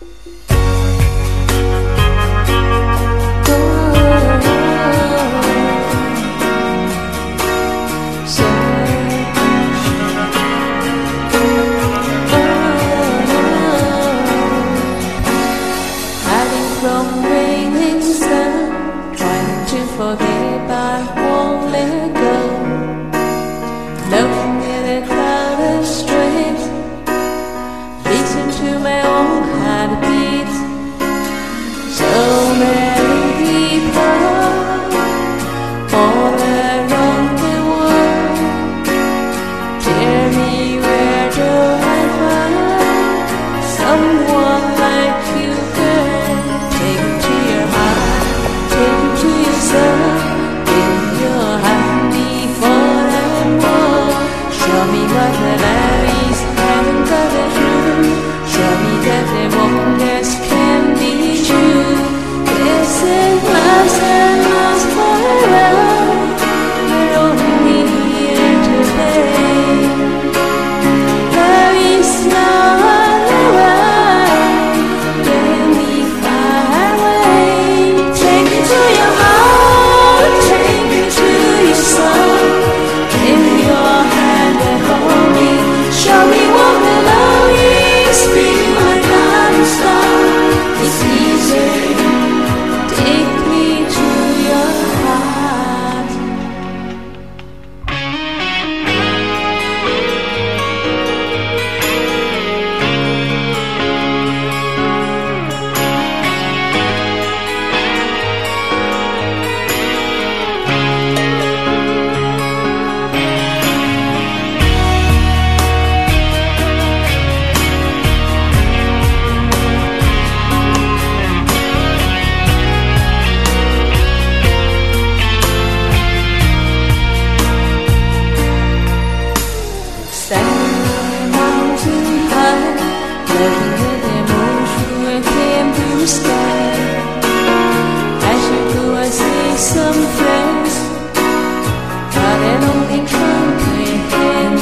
From raining sun, trying to forget but won't let go. Looking at a crowded street, listen to my own heartbeat. So many people all around the world. Tell me, where do I find someone like you, girl? Take it to your heart, take it to yourself. Give your heart before and more. Show me what the love is, haven't got a clue. Show me that the wonders can be true. This is last and last forever. We're only here today. Love is not looking at the moon and came blue sky. As you go, I see some friends, but I only comprehend.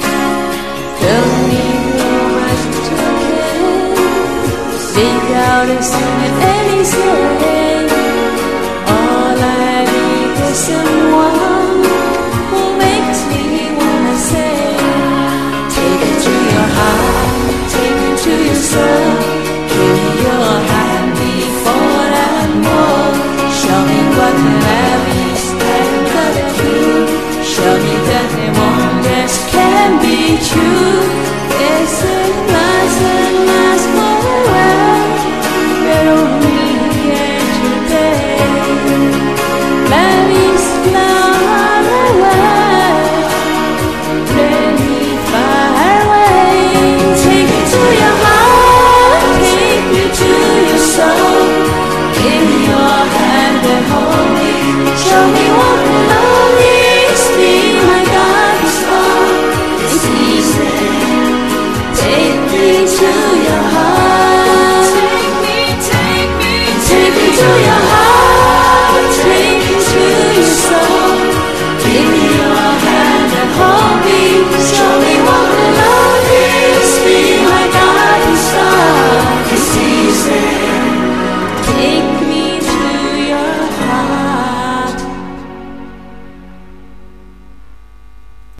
Don't need no much talking, speak out as soon as any say. All I need is someone who makes me wanna say, take it to your heart, to yourself, give me your hand before and more. Show me what love is, haven't got a clue. Show me that the wonders can be true. This is nice and last forever. We're only here today. Love is not a word, really far away. Take it to your heart, take me to your soul. Give me your hand and hold me. Show me what love is, be my guiding star. It's easy. Take me to your heart. Take me to your heart.